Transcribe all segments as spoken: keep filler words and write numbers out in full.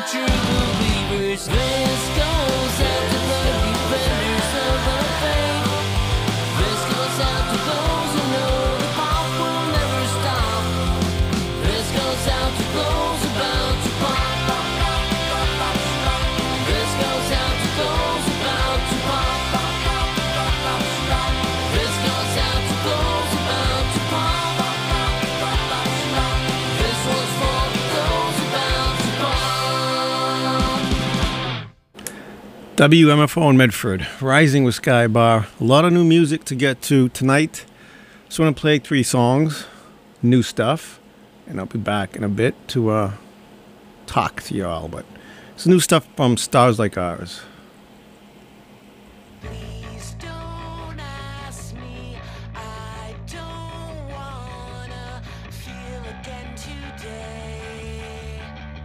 true believers. This goes out to the defenders of the faith. This goes out to those who know the pop will never stop. This goes out to those about to pop. This goes out to those about to pop. This goes out to those about to pop. This one's for those about to pop. W M F O in Medford, Rising with Sky Bar. A lot of new music to get to tonight. Just want to play three songs, new stuff, and I'll be back in a bit to uh, talk to y'all. But it's new stuff from Stars Like Ours. Please don't ask me. I don't wanna feel again today.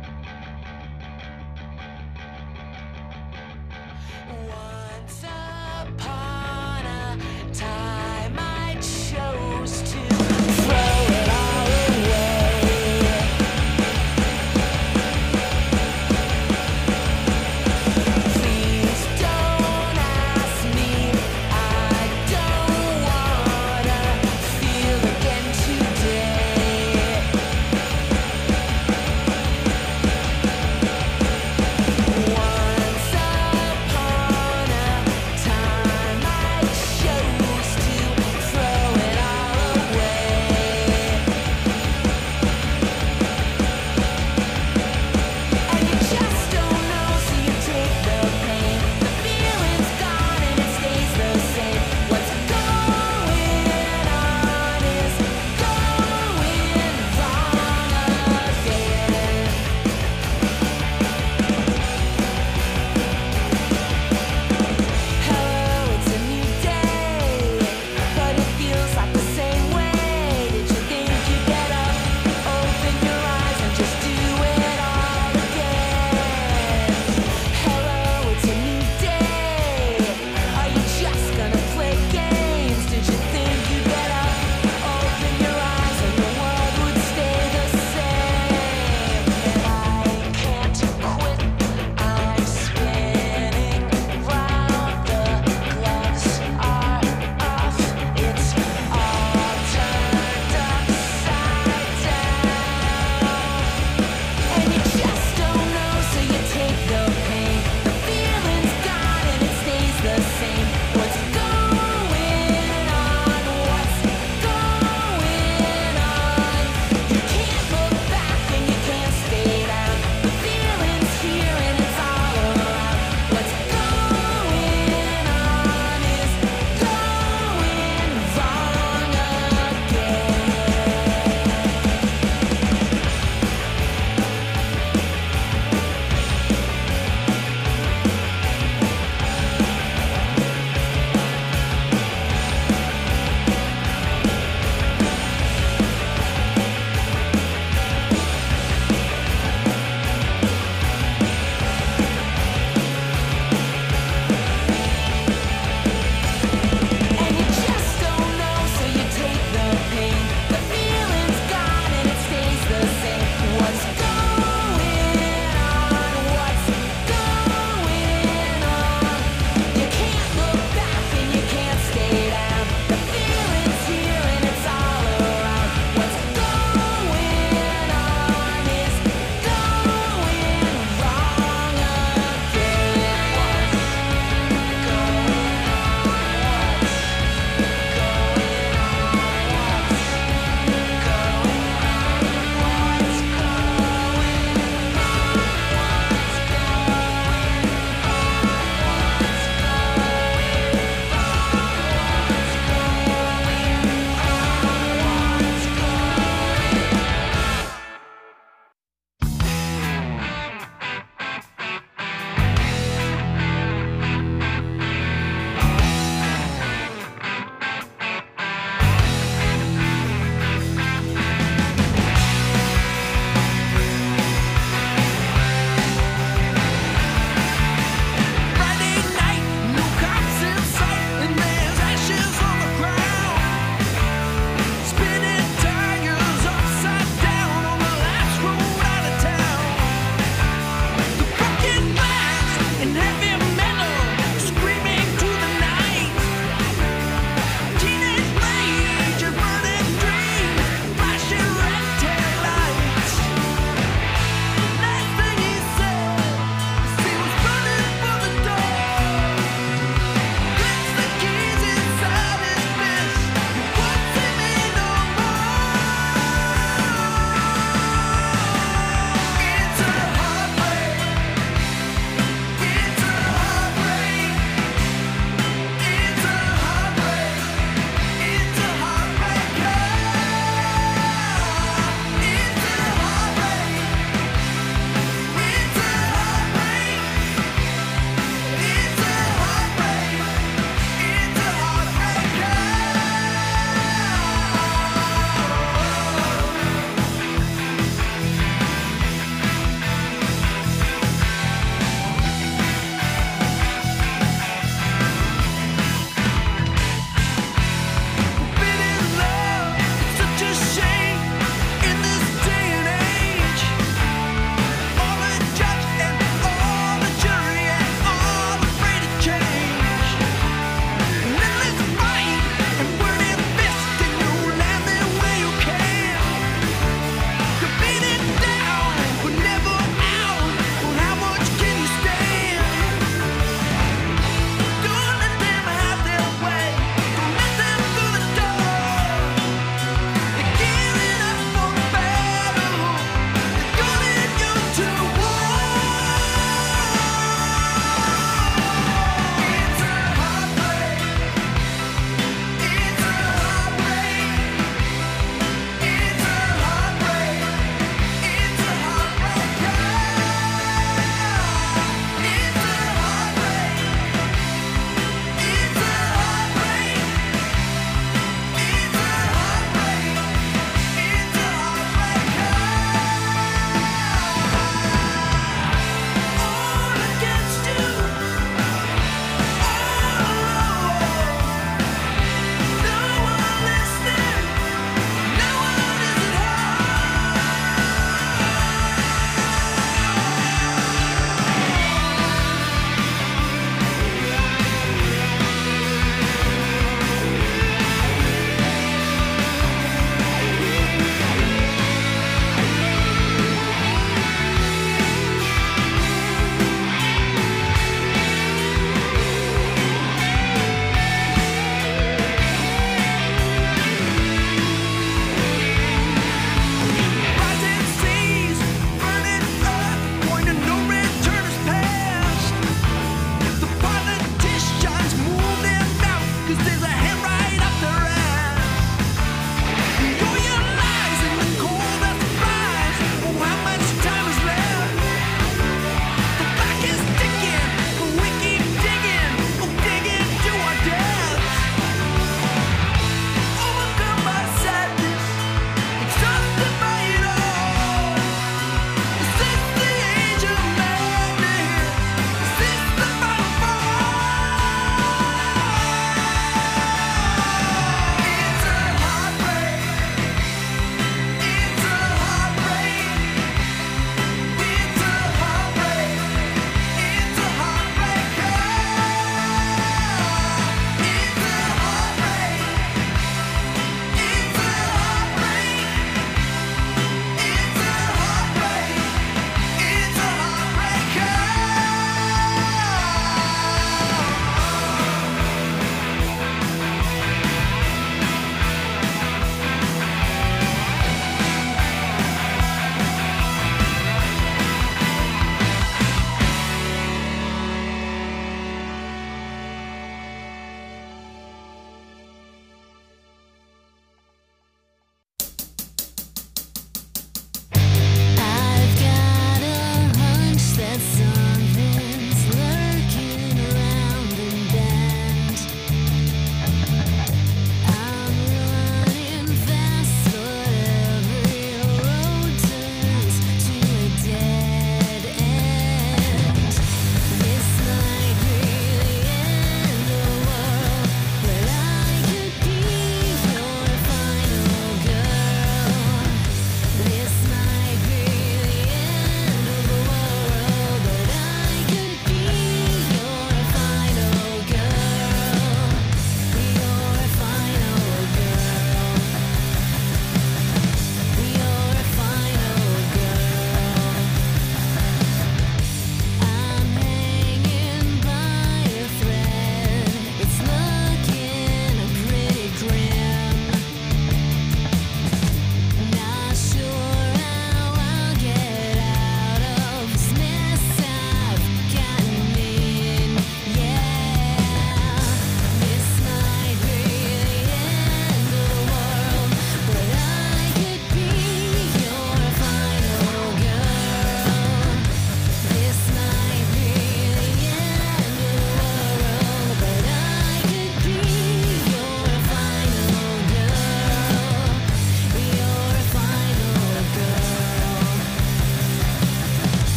Once upon a time I chose to throw it all away. Please don't ask me. I don't wanna feel again today.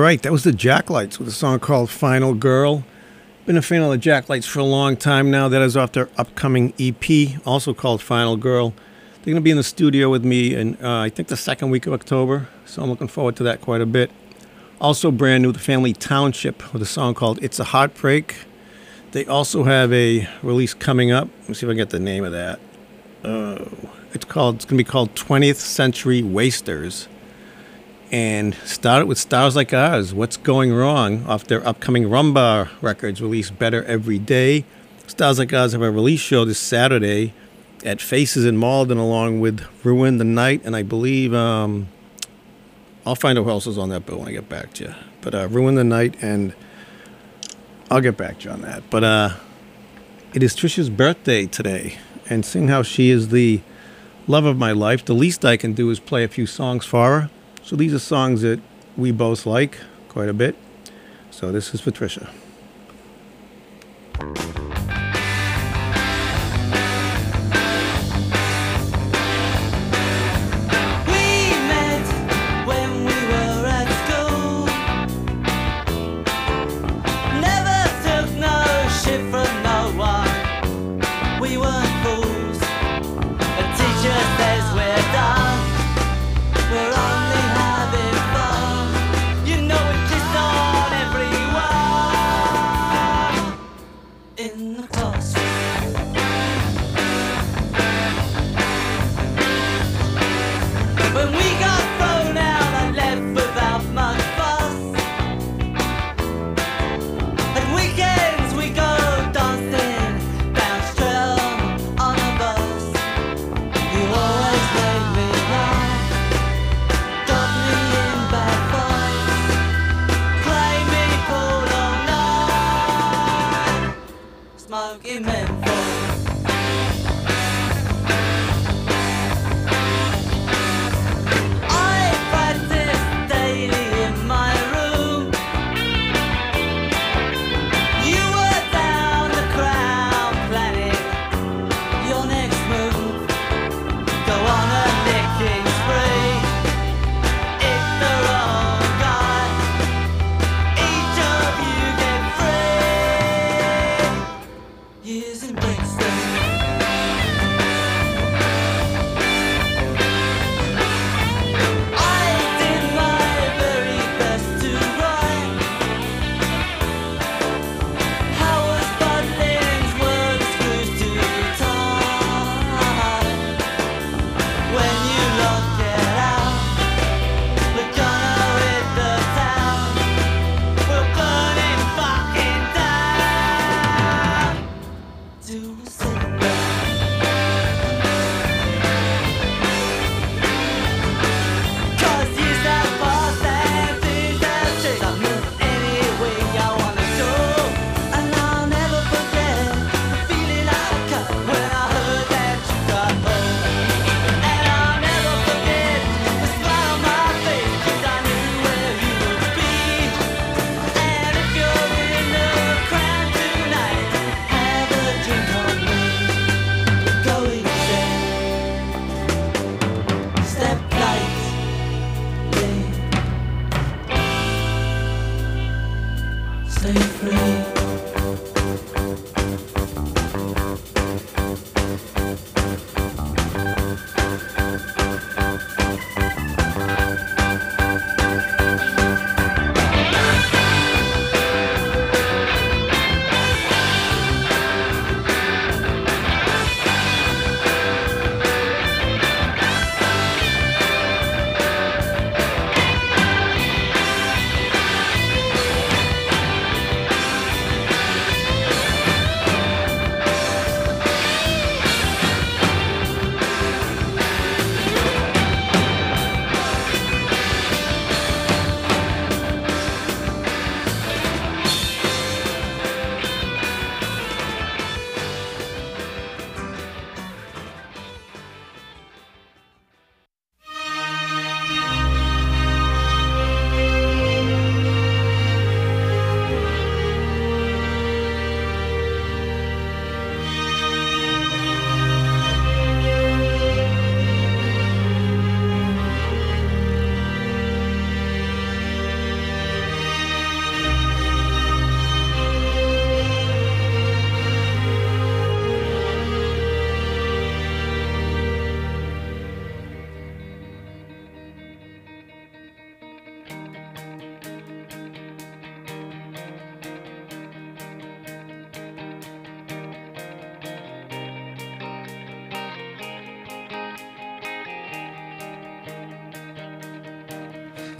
right, that was the Jacklights with a song called Final Girl. Been a fan of the Jacklights for a long time now. That is off their upcoming E P, also called Final Girl. They're going to be in the studio with me in, uh, I think, the second week of October, so I'm looking forward to that quite a bit. Also brand new, The Family Township with a song called It's a Heartbreak. They also have a release coming up. Let me see if I can get the name of that. Oh, it's called. It's going to be called twentieth Century Wasters. And started with Stars Like Ours, What's Going Wrong, off their upcoming Rumba Records release, Better Every Day. Stars Like Ours have a release show this Saturday at Faces in Malden, along with Ruin the Night, and I believe, um, I'll find out who else is on that bill when I get back to you. But uh, Ruin the Night, and I'll get back to you on that. But uh, it is Trisha's birthday today, and seeing how she is the love of my life, the least I can do is play a few songs for her. So these are songs that we both like quite a bit. So this is for Trisha. We met when we were at school. Never took no shit from no one. We weren't fools. The teacher says we're done. We're only having fun. You know it kissed on everyone.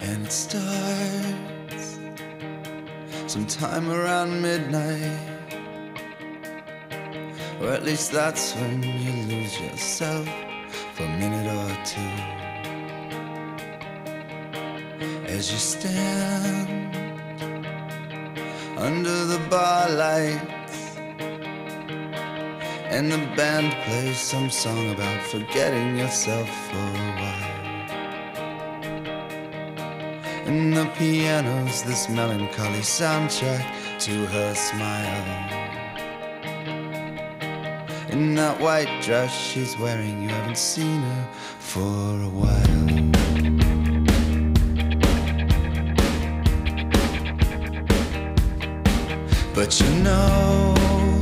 And it starts sometime around midnight, or at least that's when you lose yourself for a minute or two. As you stand under the bar lights and the band plays some song about forgetting yourself for a while, and the piano's this melancholy soundtrack to her smile. In that white dress she's wearing, you haven't seen her for a while. But you know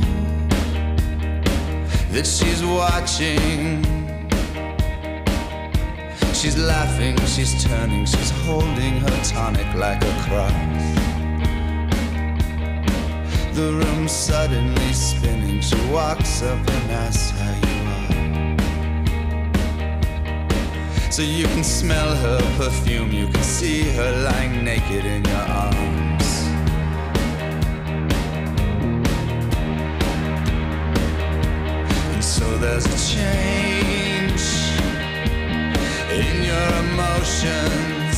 that she's watching. She's laughing, she's turning, she's holding her tonic like a cross. The room's suddenly spinning. She walks up and asks how you are. So you can smell her perfume, you can see her lying naked in your arms. And so there's a change in your emotions,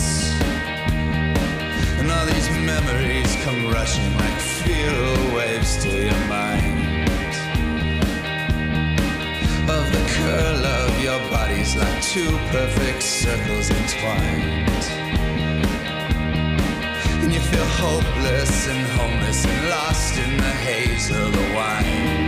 and all these memories come rushing like feral waves to your mind, of the curl of your bodies like two perfect circles entwined. And you feel hopeless and homeless and lost in the haze of the wine.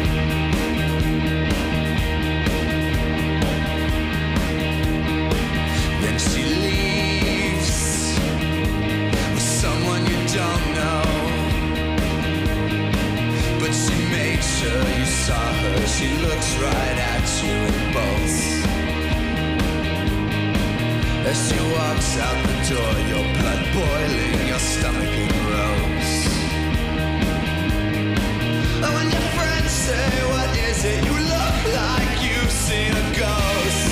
Then she leaves with someone you don't know, but she made sure you saw her. She looks right at you and bolts. As she walks out the door, your blood boiling, your stomach in rows. And when your friends say, what is it? You look like you've seen a ghost.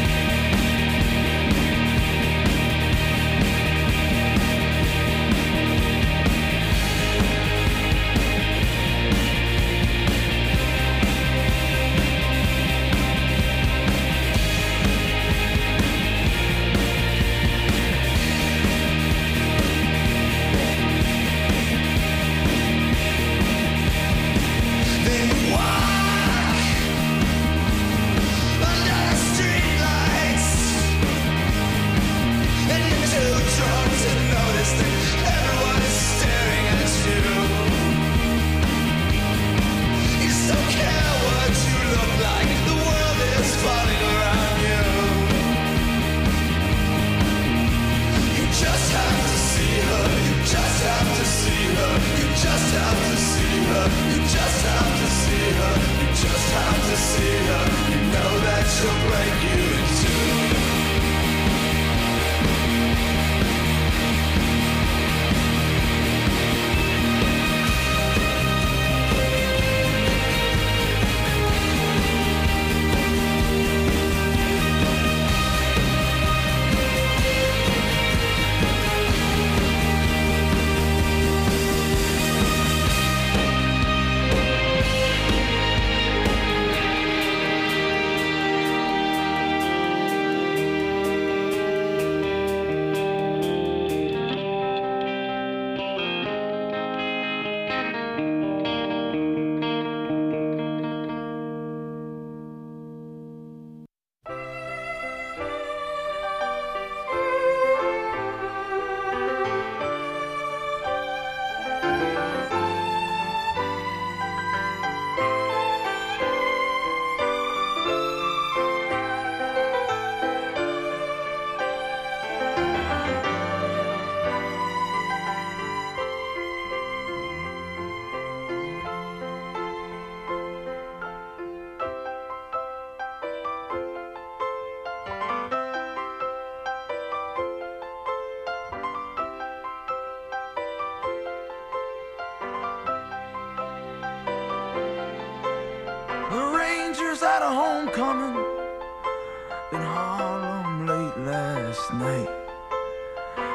At a homecoming in Harlem late last night,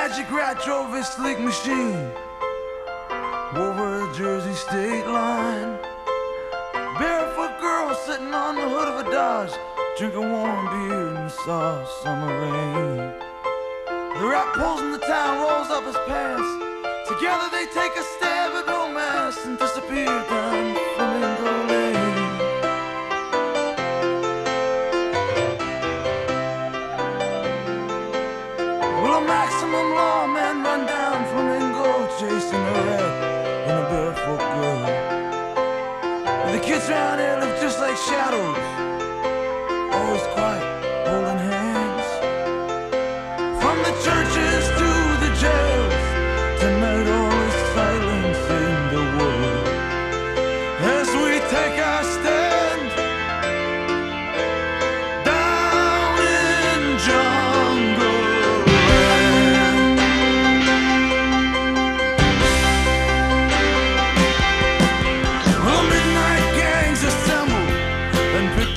magic rat drove his sleek machine over the Jersey state line. Barefoot girl sitting on the hood of a Dodge, drinking warm beer in the soft summer rain. The rat pulls in the town, rolls up his pants. Together they take a stab at romance and disappear down Flamingo Lane. Well, a maximum lawman run down Flamingo, chasing a rat and a barefoot girl. And the kids around here live just like shadows, always quiet, holding hands. From the churches to the jails, tonight all is silence in the world. As we take our stand down in jungle land. Well, midnight gangs assemble and pick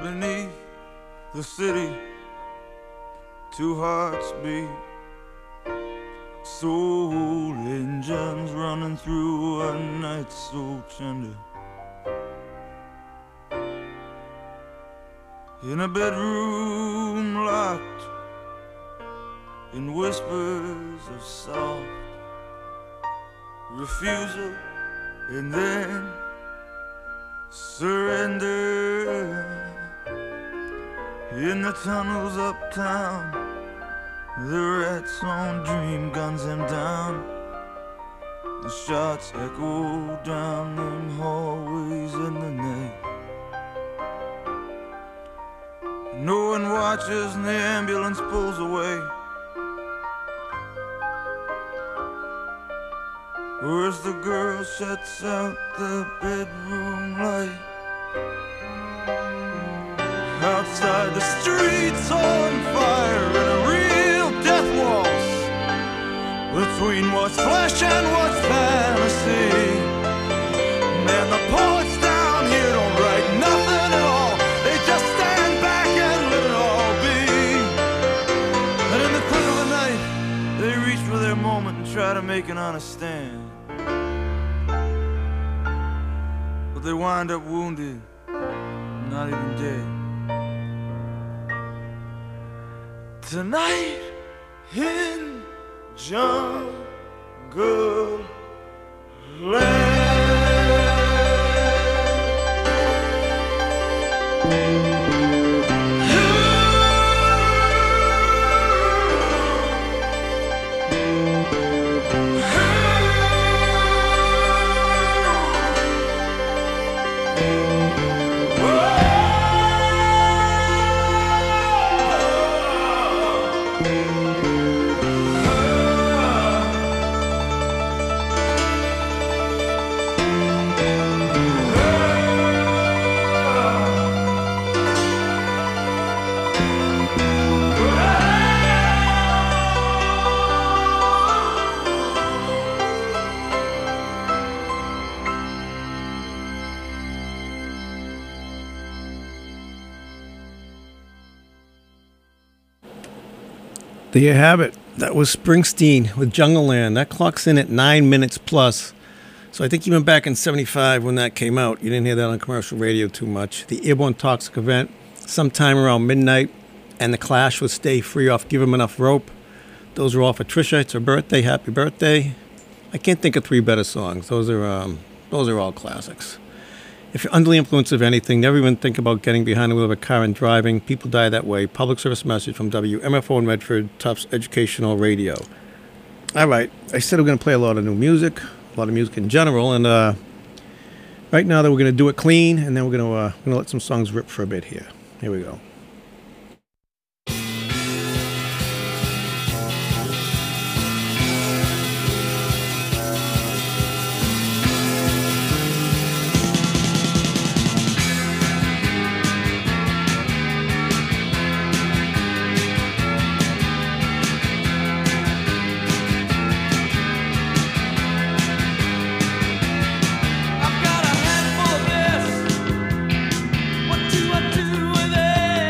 Underneath the city, two hearts beat, soul engines running through a night so tender. In a bedroom locked in whispers of soft refusal and then surrender. In the tunnels uptown, the rats on dream guns him down. The shots echo down them hallways in the night. No one watches and the ambulance pulls away. Or as the girl shuts out the bedroom light. Outside the streets on fire in a real death waltz between what's flesh and what's fantasy. Man, the poets down here don't write nothing at all. They just stand back and let it all be. And in the cool of the night, they reach for their moment and try to make an honest stand. But they wind up wounded, not even dead. Tonight in Jungle Land. There you have it. That was Springsteen with Jungle Land. That clocks in at nine minutes plus. So I think even back in seventy-five when that came out, you didn't hear that on commercial radio too much. The Airborne Toxic Event, sometime around midnight, and The Clash with Stay Free off Give 'Em Enough Rope. Those are all for Trisha. It's her birthday. Happy birthday. I can't think of three better songs. Those are um, those are all classics. If you're under the influence of anything, never even think about getting behind the wheel of a car and driving. People die that way. Public service message from W M F O in Medford, Tufts Educational Radio. All right. I said we're going to play a lot of new music, a lot of music in general. And uh, right now, that we're going to do it clean, and then we're going to uh, we're going to let some songs rip for a bit here. Here we go. I've got a handful of this. What do I do with it?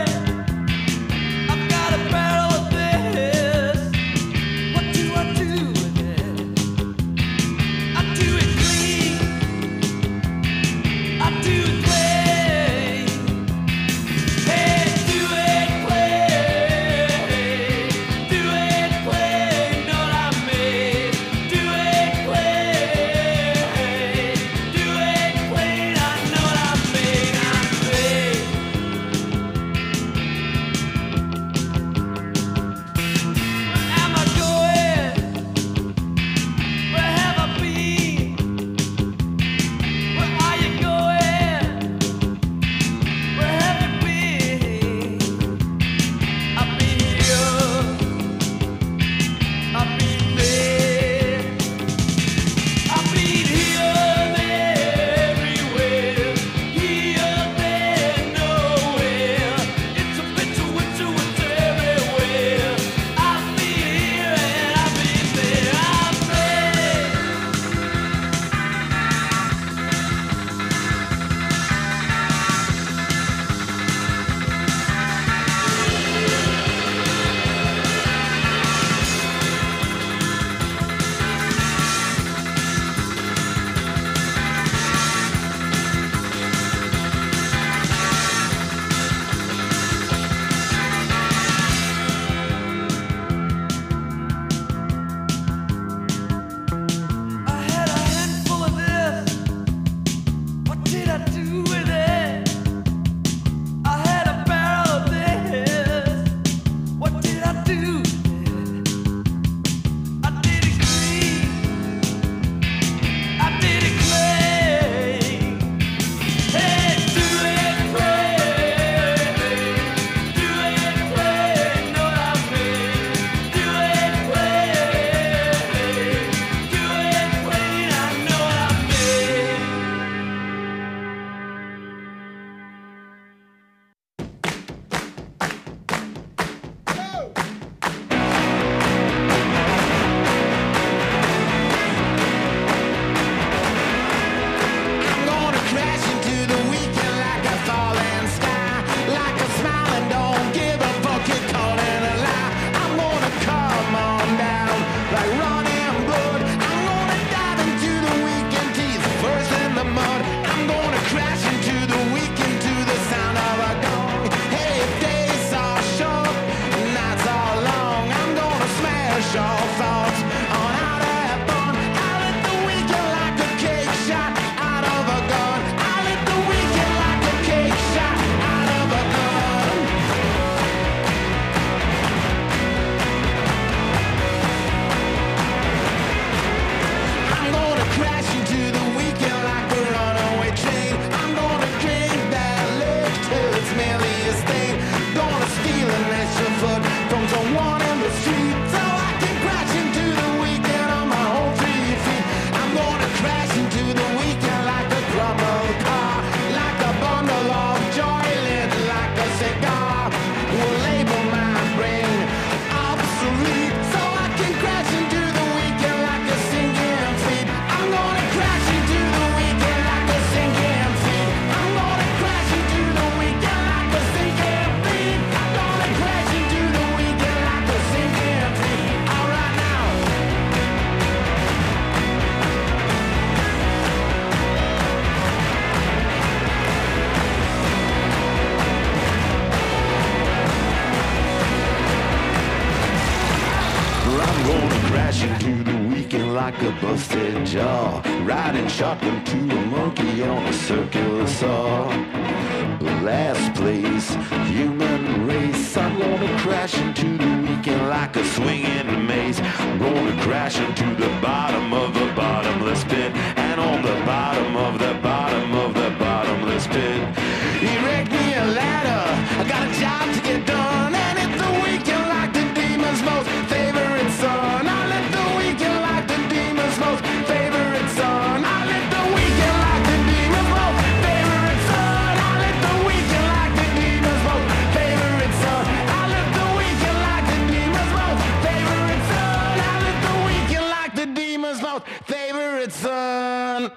like a busted jaw. Riding shotgun to a monkey on a circular saw. Last place, human race. I'm gonna crash into the weekend like a swinging maze. I'm gonna crash into the bottom of the bottomless pit. And on the bottom of the bottom of the bottomless pit, erect me a ladder. I got a job to get done, and it's the weekend like the demon's most favorite son. I let the weekend like the demon's most favorite son. I let the weekend like the demon's most favorite son. I let the weekend like the demon's most favorite son. I let the weekend like the demon's most favorite son. I let the weekend like the demon's most favorite son.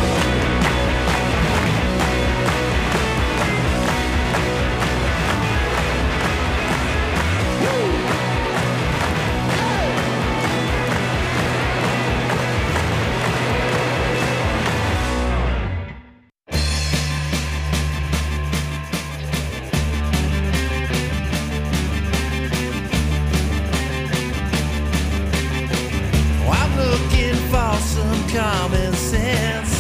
Common sense.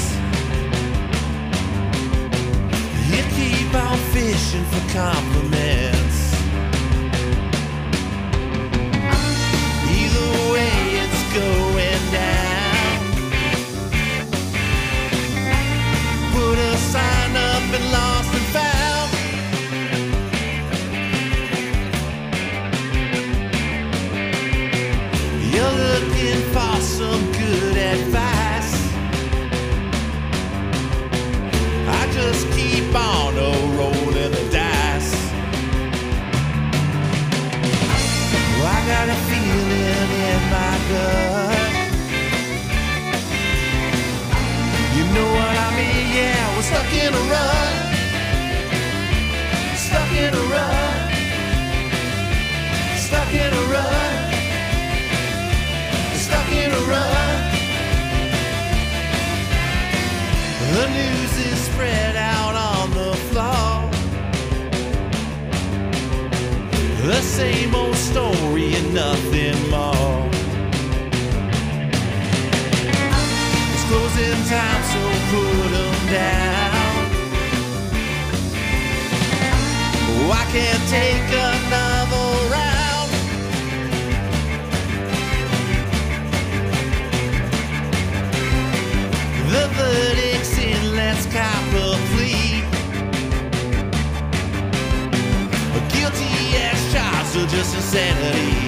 You keep on fishing for compliments. Either way, it's going down. Put a sign up and lost and found. You're looking for some good advice. Just keep on oh, rolling the dice. Well, I got a feeling in my gut. You know what I mean? Yeah, we're stuck in a rut. Stuck in a rut. Stuck in a rut. Stuck in a rut. The news is spread out on the floor. The same old story and nothing more. It's closing time, so put them down. Oh, I can't take another round. The verdict's in, let's cop a plea. Guilty as charged or just insanity.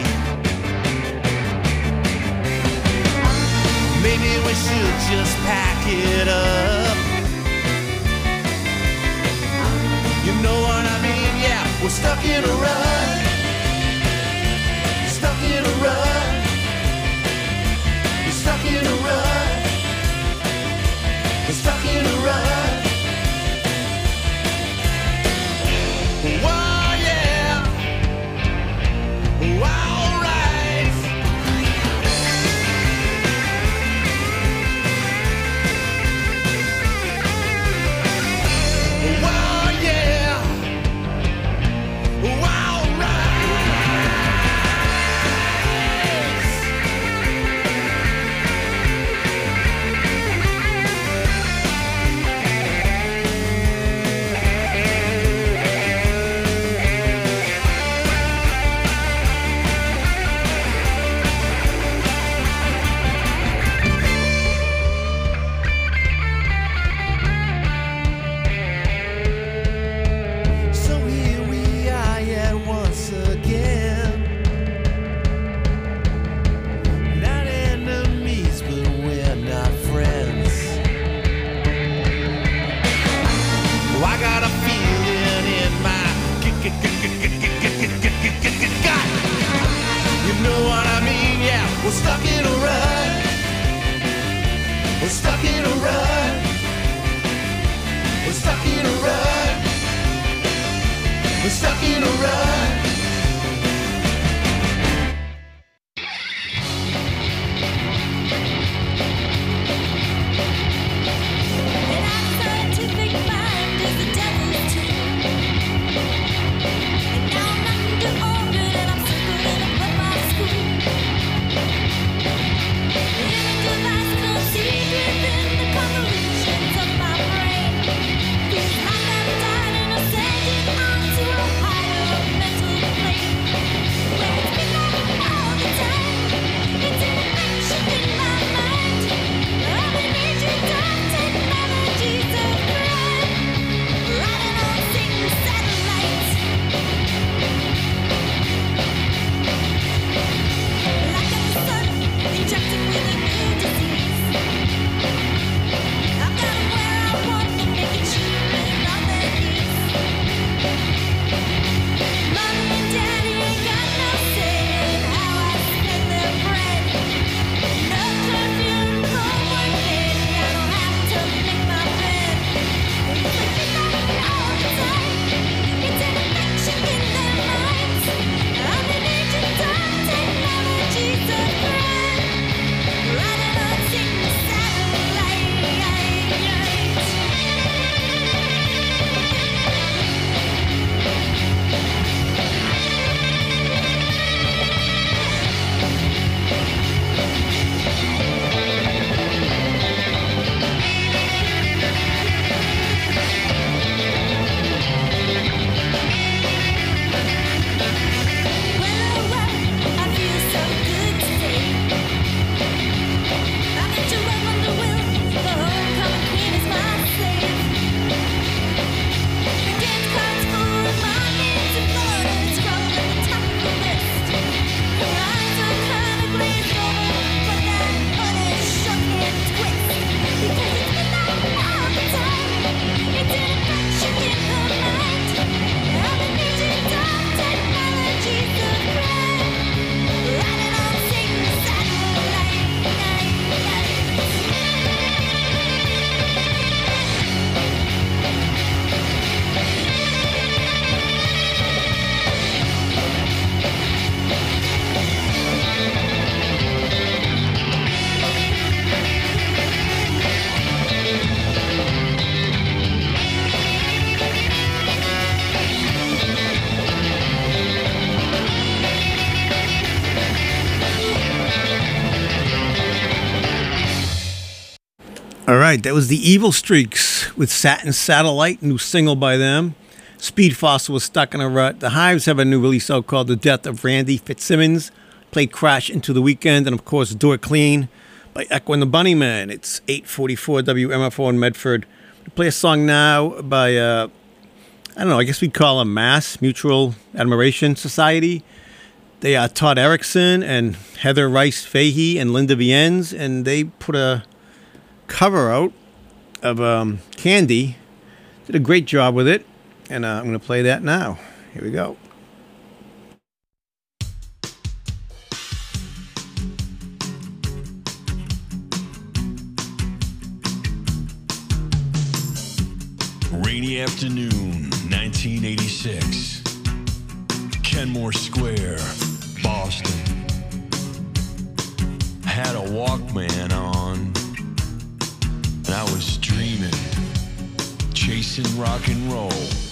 Maybe we should just pack it up. You know what I mean? Yeah, we're stuck in a rut. Stuck in a rut. We're stuck in a rut. We're stuck in a rut. Whoa, yeah. All right. right, that was the Evil Streaks with Satin Satellite, new single by them. Speed Fossil was Stuck in a Rut. The Hives have a new release out called The Death of Randy Fitzsimmons. Played Crash Into the Weekend, and of course Do It Clean by Echo and the Bunnymen. It's eight forty-four W M F O in Medford. We play a song now by, uh, I don't know, I guess we'd call them Mass Mutual Admiration Society. They are Todd Erickson and Heather Rice Fahey and Linda Viennes, and they put a cover out of um, Candy. Did a great job with it, and uh, I'm going to play that now. Here we go. Rainy afternoon, nineteen eighty-six. Kenmore Square, Boston. Had a Walkman on, and I was dreaming, chasing rock and roll.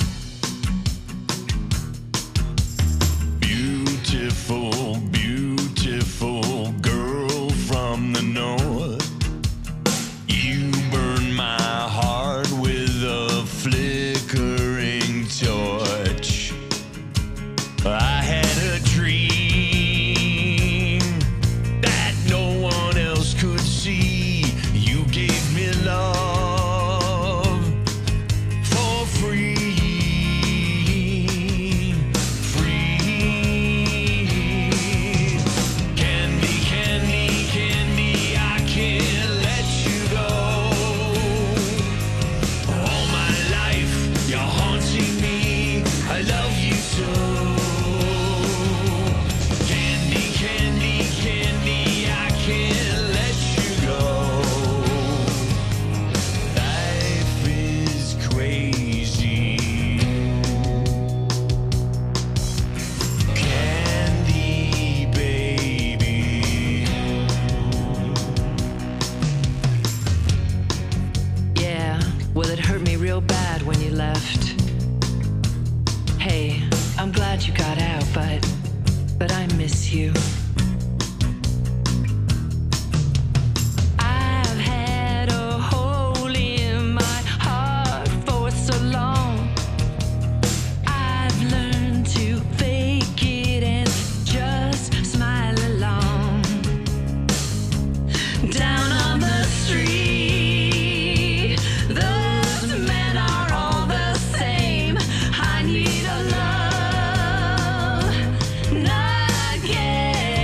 Beautiful, beautiful girl from the north. You burn my heart with a flickering torch. I had a dream that no one else could see. You gave me love for free, free. Candy, candy, candy, I can't let you go. All my life, you're haunting me. I love you so. Candy, candy, candy, I can't let you go. Life is crazy. Candy, baby. Yeah, well, it hurt me real bad when you left. Hey, I'm glad you got out, but but I miss you. I've had a hole in my heart for so long. I've learned to fake it and just smile along. Down on the street, those men are all the same. I need a love, not again.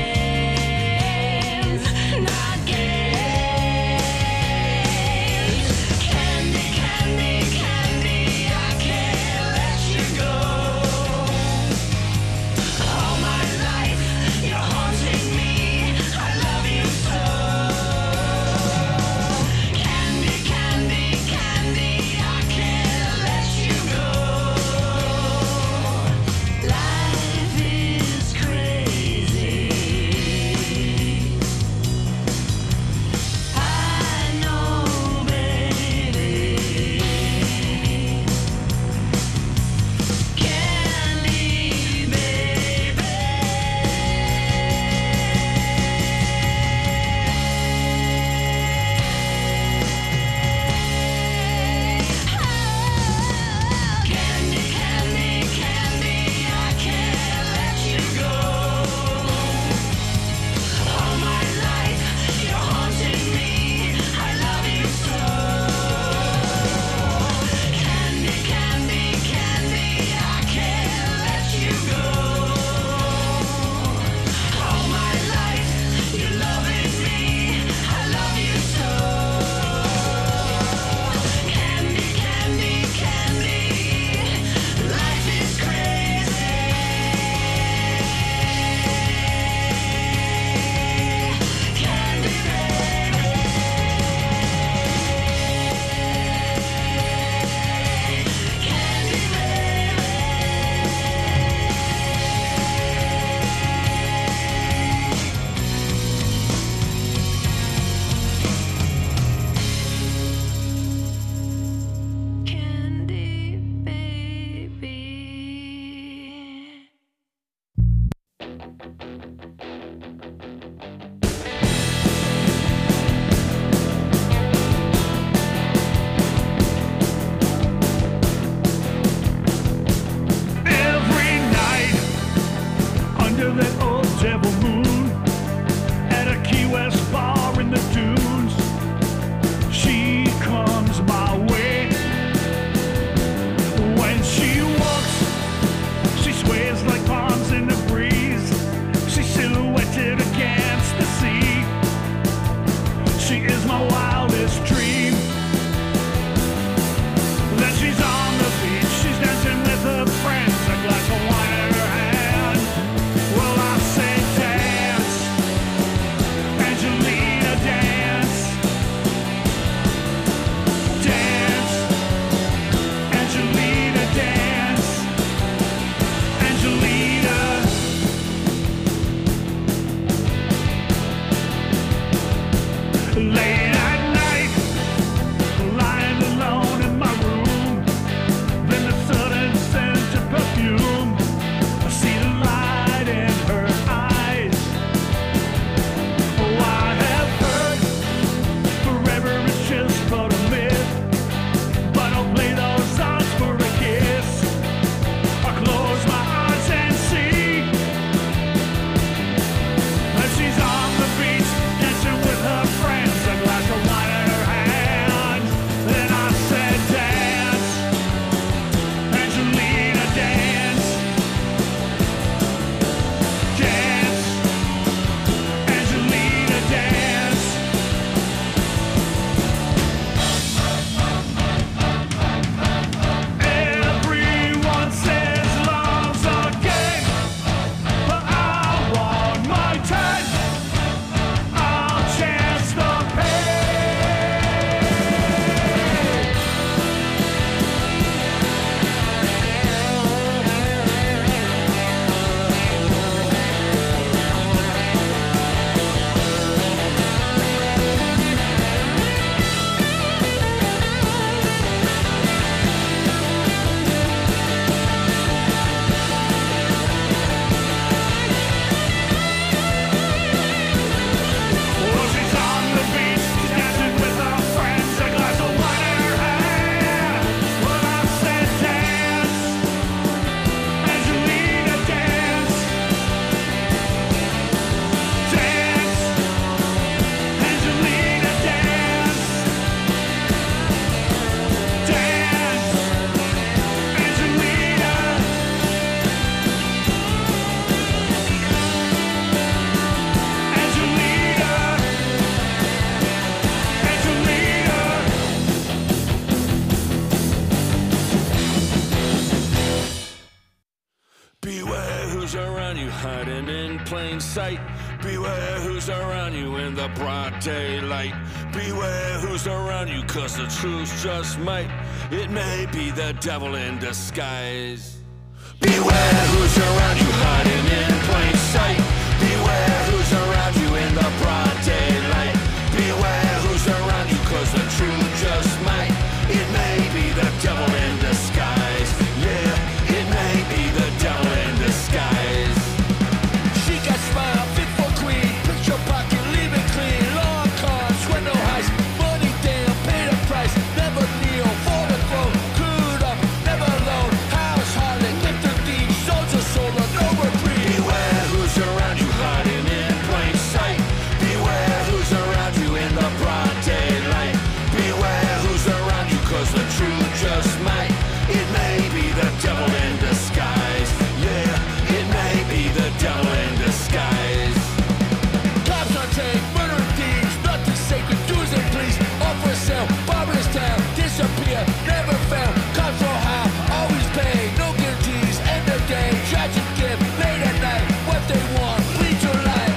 you, hiding in plain sight. Beware who's around you in the broad daylight. Beware who's around you, cause the truth just might. It may be the devil in disguise. Beware who's around you, hiding in plain sight. Beware who's around you in the broad daylight. Beware who's around you, cause the truth just might. It may be the devil in disguise. Yeah, it may be the devil in disguise. She got smile, fit for queen. Picture pocket, leave it clean. Long cars, window heist. Money down, pay the price. Never kneel for the throne. Crewed up, never alone. House harlot, lift the deed. Soldier solar, no reprieve. Beware who's around you, hiding in plain sight. Beware who's around you in the broad daylight. Beware who's around you, cause the truth just might. It may be the devil in disguise. Yeah, it may be the devil in disguise. Cops on tape, murder thieves, nothing sacred, dues and please. All for sale, barbarous town, disappear, never fail. Cops for high, always pay, no guarantees, end of day. Tragic gift, late at night, what they want, bleed your life.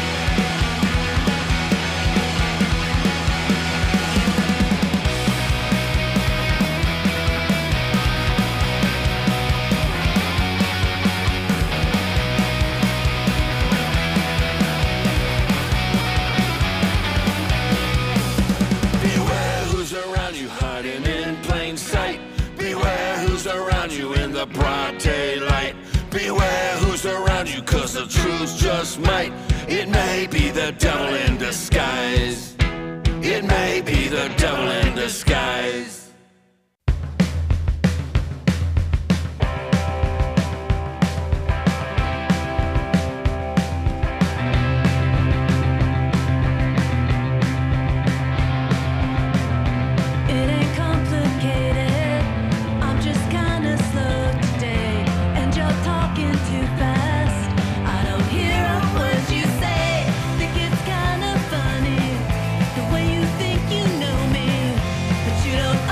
Beware who's around you, hiding in plain sight. Beware who's around you in the broad daylight. Beware who's around you, cause the truth just might. It may be the devil in disguise. It may be the devil in disguise. It ain't complicated. I'm just kinda slow today, and you're talking too fast. I don't hear a word you say. Think it's kinda funny the way you think you know me, but you don't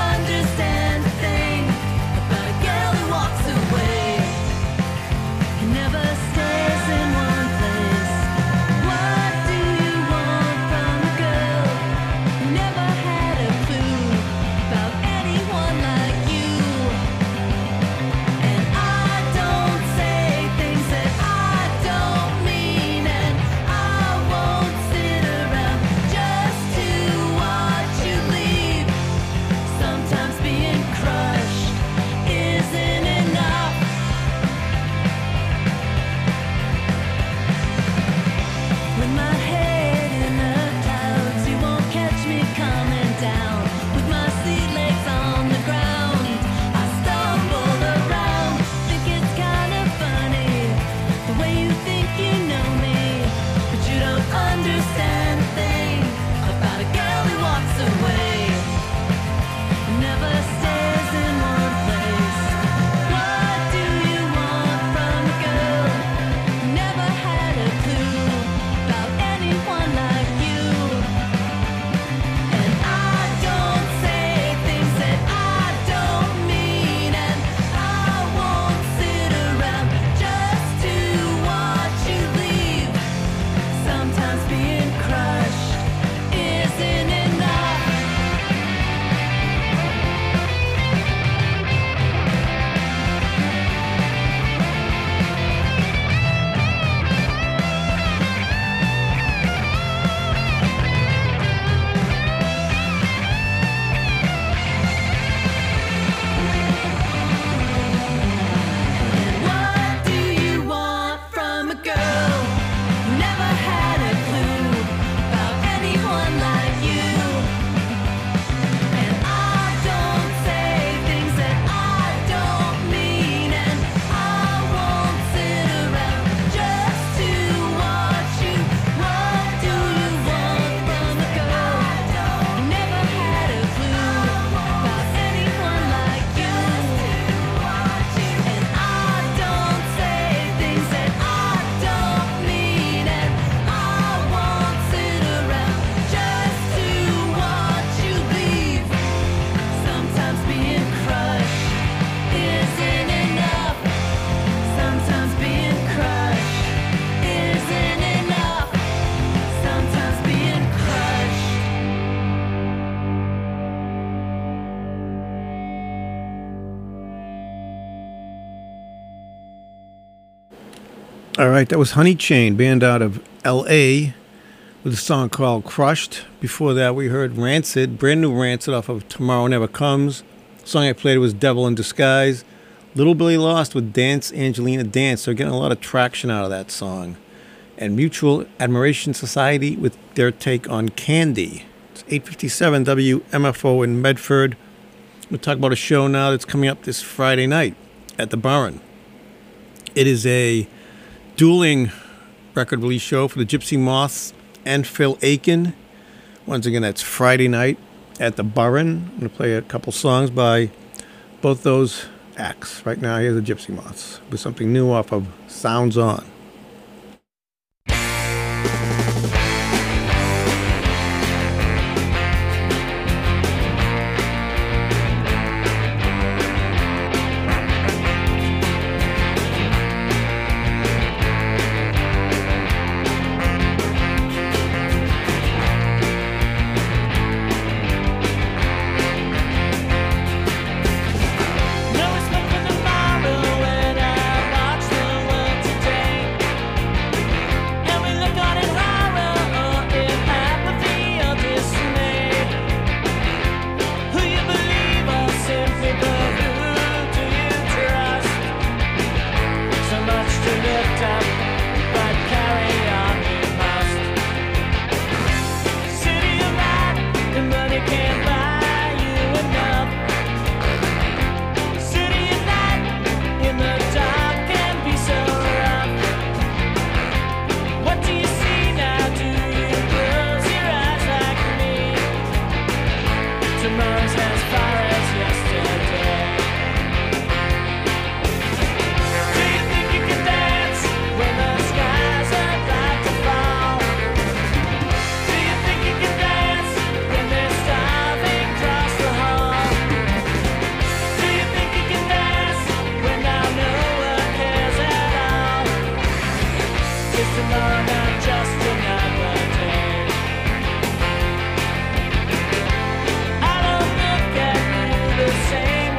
All right, that was Honey Chain, band out of L A with a song called Crushed. Before that, we heard Rancid, brand new Rancid off of Tomorrow Never Comes. The song I played was Devil in Disguise. Little Billy Lost with Dance Angelina Dance. They're getting a lot of traction out of that song. And Mutual Admiration Society with their take on Candy. It's eight fifty-seven W M F O in Medford. We'll talk about a show now that's coming up this Friday night at the Barn. It is a dueling record release show for the Gypsy Moths and Phil Aiken. Once again, that's Friday night at the Barn. I'm going to play a couple songs by both those acts. Right now, here's the Gypsy Moths with something new off of Sounds On.